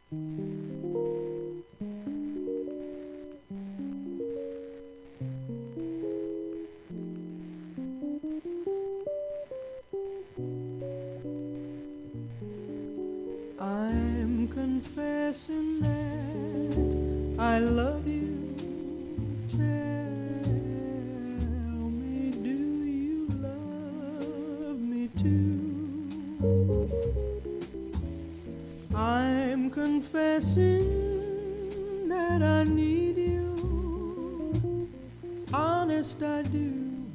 I'm confessing that I love you. Tell me, do you love me too? I'm confessing that I need you. Honest, I do.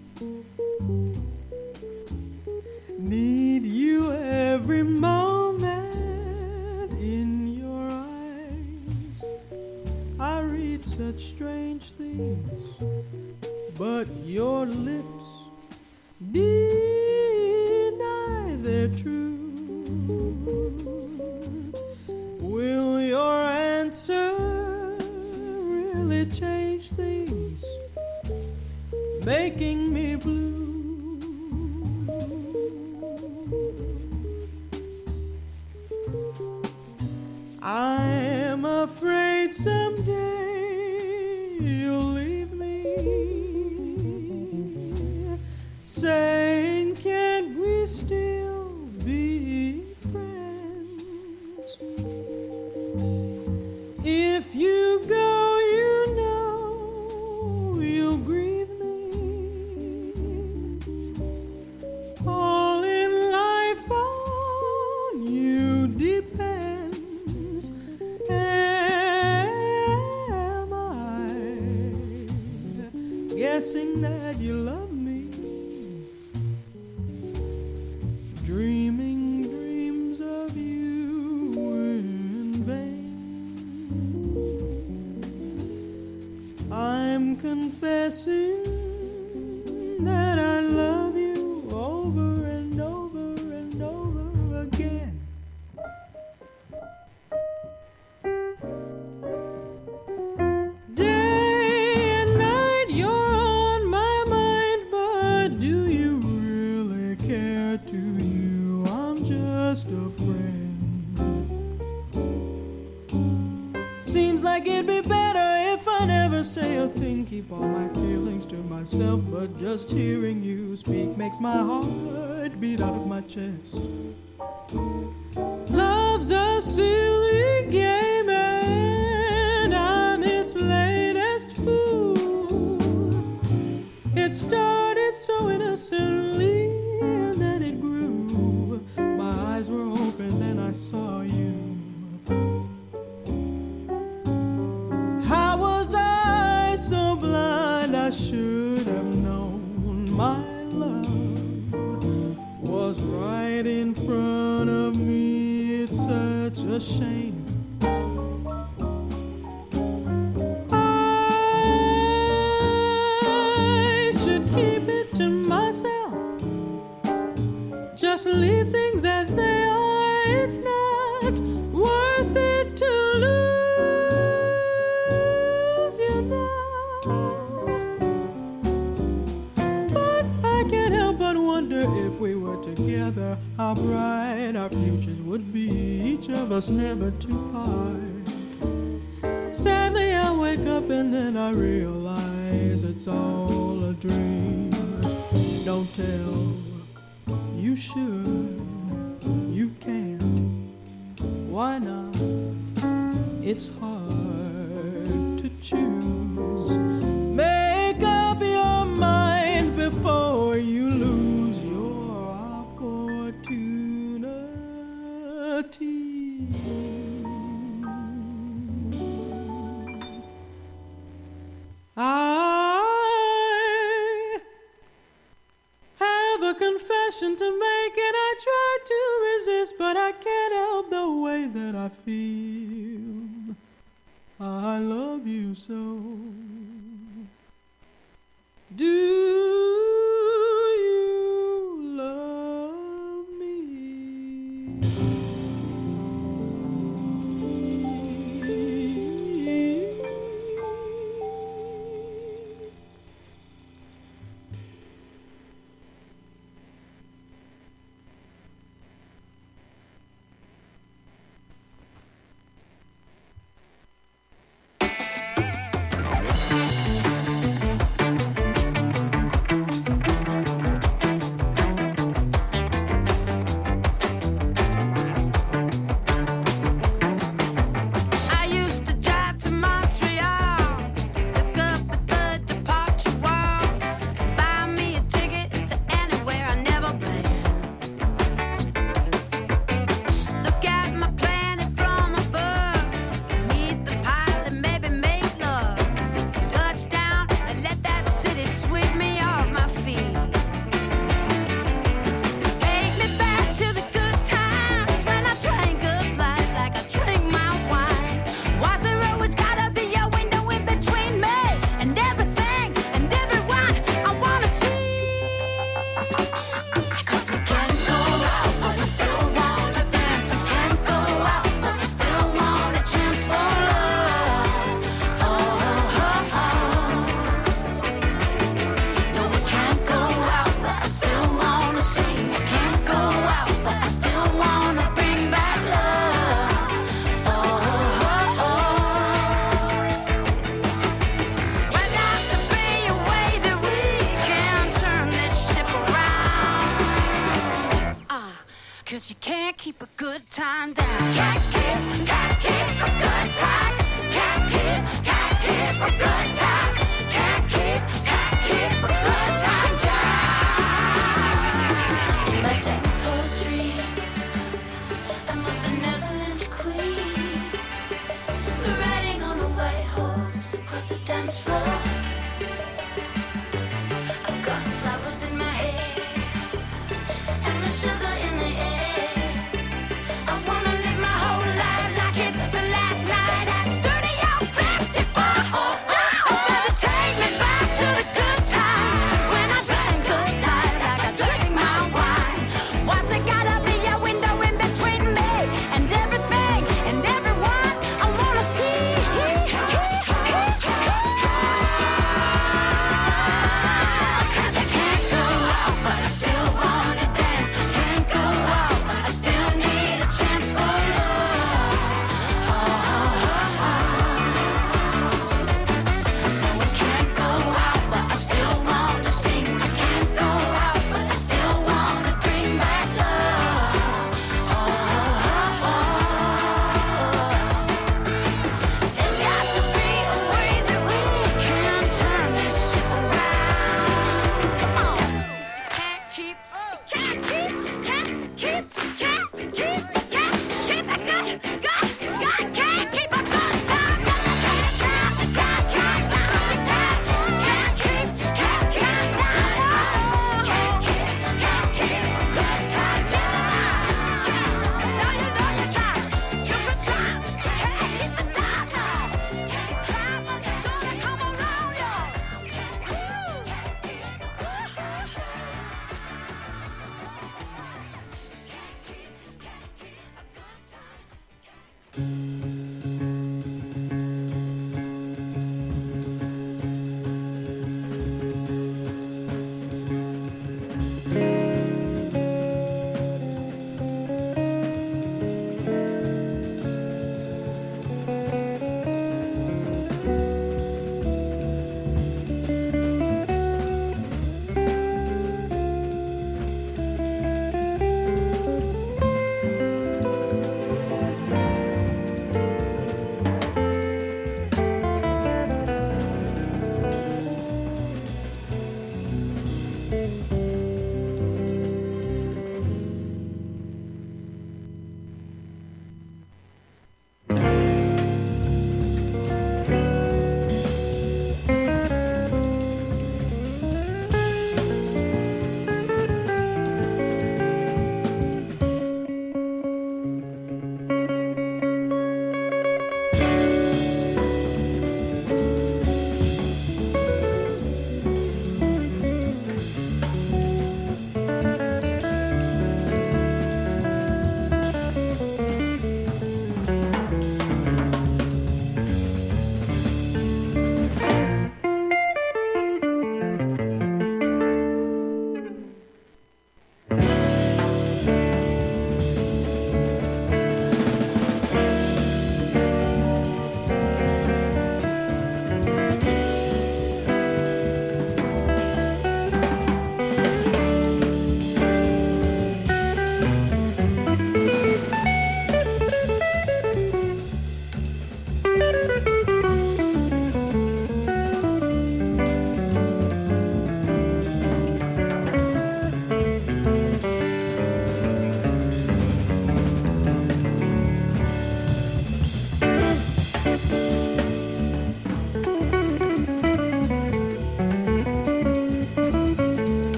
Need you every moment. In your eyes I read such strange things, but your lips deny their truth. Will your answer really change things, making me blue? I'm afraid someday you'll leave me, saying, can't we still be friends? If you go, you know you'll grieve me. All in life on you depends. Am I guessing that you love me? Dreaming dreams of you in vain. I'm confessing that I love you over and over and over again. Day and night you're on my mind, but do you really care? To you I'm just a friend. Seems like it'd be better if I never say a thing, keep all my feelings to myself, but just hearing you speak makes my heart beat out of my chest. Love's a silly game and I'm its latest fool. It started so innocently and then it grew. My eyes were open and I saw you. How was I so blind? I should have known my love was right in front of me. It's such a shame. I should keep it to myself, just leave things as they are. It's not worth it to lose you now. But I can't help but wonder if we were together, how bright our futures would be, each of us never to part. Sadly I wake up and then I realize it's all a dream. Don't tell, you should, you can't. Why not? It's hard to choose. Make up your mind before you lose your opportunity. I have a confession to make and I try to resist, but I can't help the way that I feel. I love you so. Do you love me?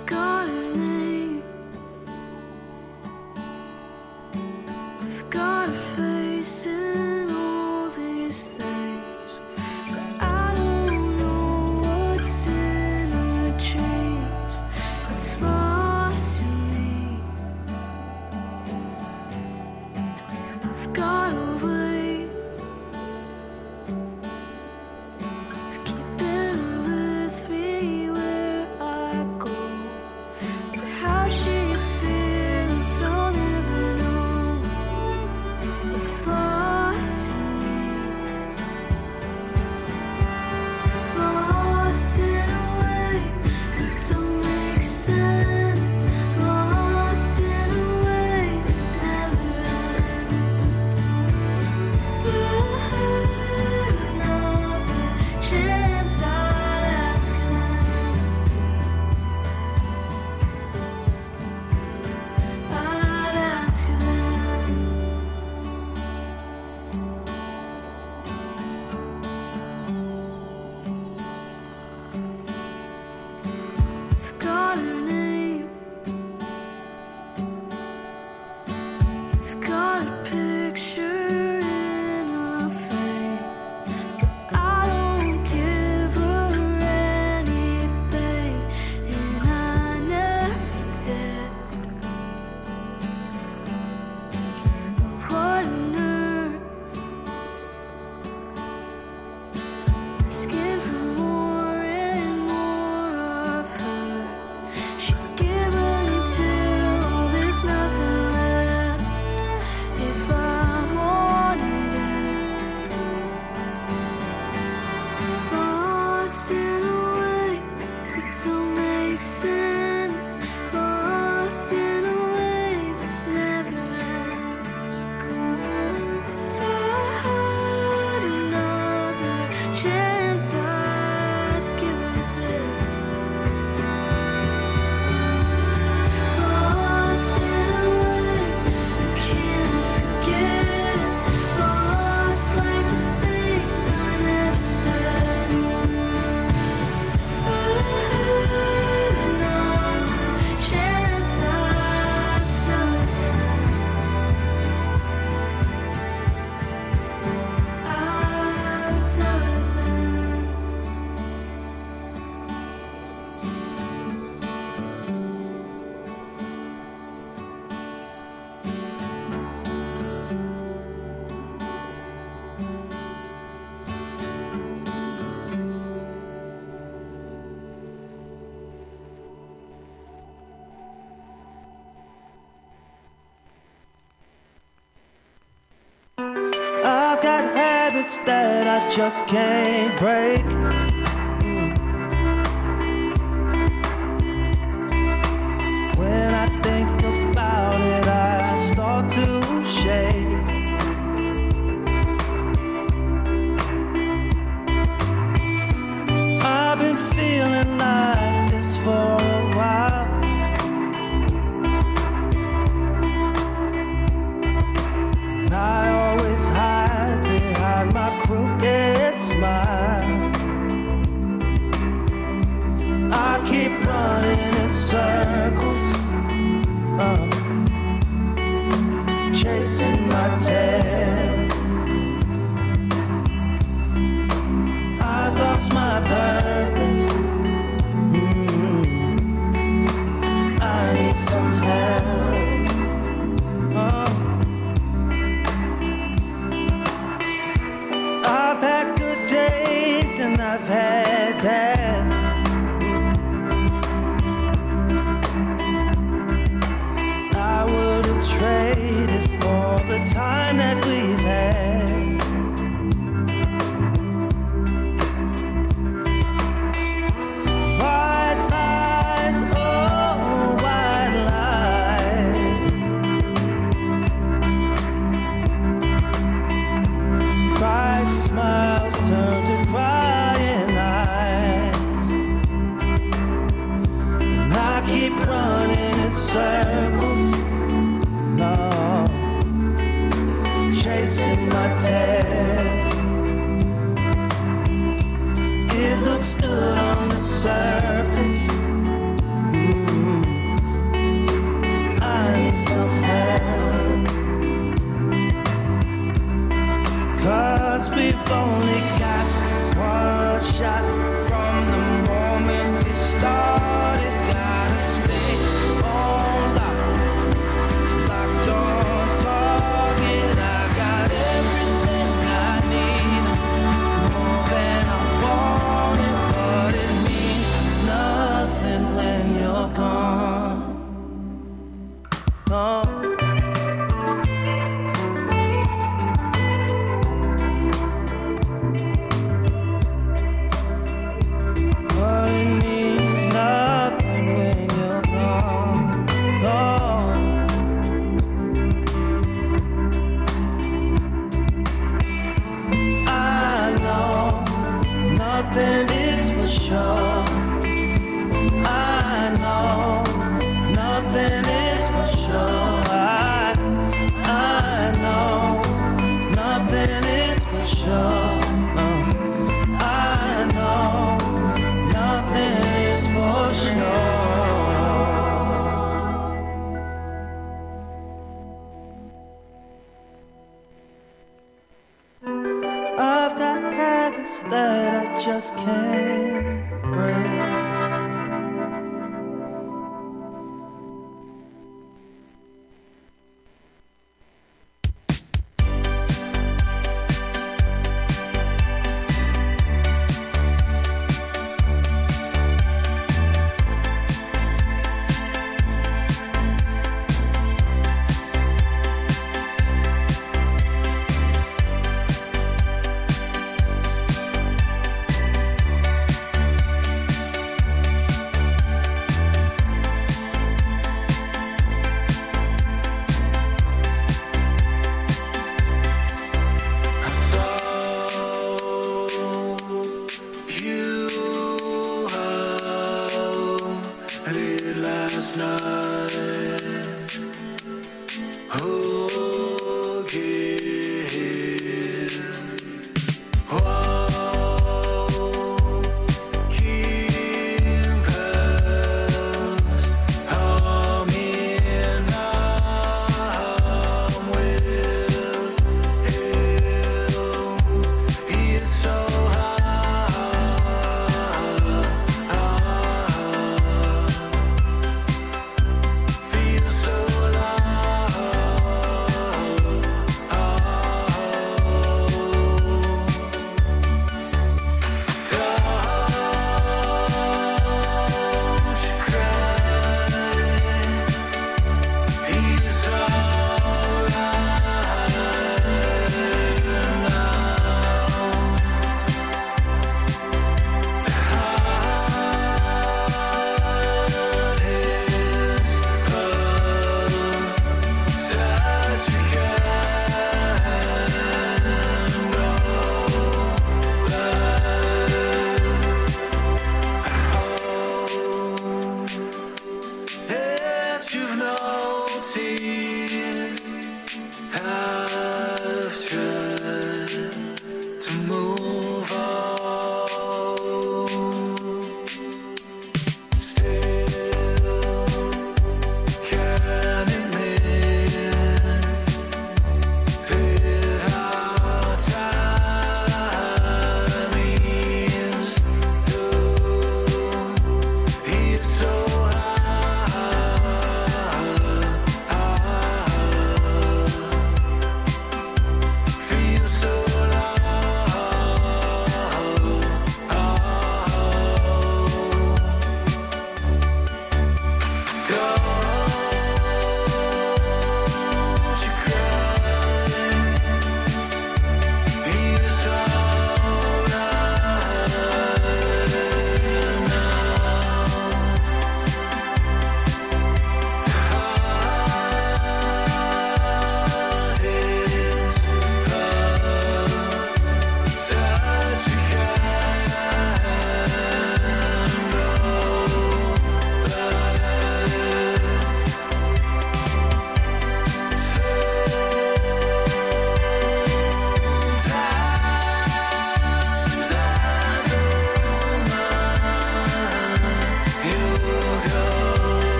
That I just can't break. When I think about it, I start to shake. I've been feeling like this for a while. And I always hide behind my crooked smile. I keep running in circles, chasing my tail. I've lost my purpose. I need some help. I've had good days and I've had bad. I wouldn't trade it for the time that we've had. White lies, oh, white lies. Bright smiles turn to crying eyes. And I keep running in circles, no, chasing my tail. It looks good on the surface, nothing is for sure. I know nothing is for sure. I know nothing is for sure. I know nothing is for sure. I've got habits that I just can't break.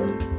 you.